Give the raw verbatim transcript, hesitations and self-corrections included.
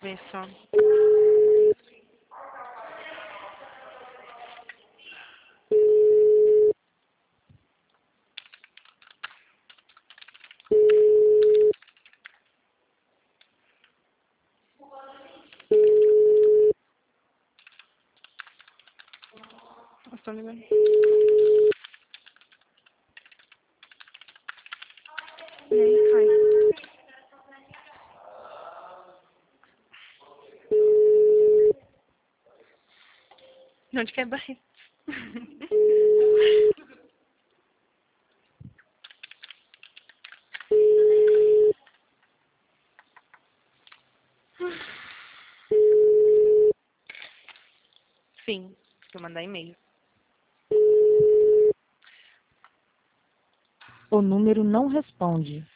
Vê só. Estou ligando. E aí, cai. Não te quebra aí. Sim, vou mandar e-mail. O número não responde.